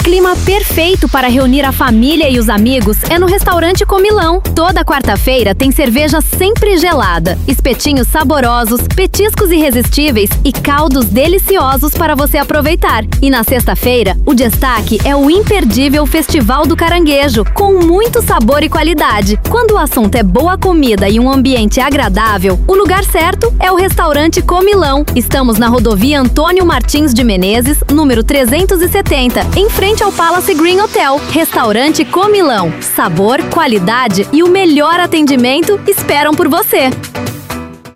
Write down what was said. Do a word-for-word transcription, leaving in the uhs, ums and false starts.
clima perfeito para reunir a família e os amigos é no Restaurante Comilão. Toda quarta-feira tem cerveja sempre gelada, espetinhos saborosos, petiscos irresistíveis e caldos deliciosos para você aproveitar. E na sexta-feira, o destaque é o imperdível Festival do Caranguejo, com muito sabor e qualidade. Quando o assunto é boa comida e um ambiente agradável, o lugar certo é o Restaurante Comilão. Estamos na rodovia Antônio Martins de Menezes, número trezentos e setenta, em frente ao Palace Green Hotel. Restaurante Comilão. Sabor, qualidade e o melhor atendimento esperam por você.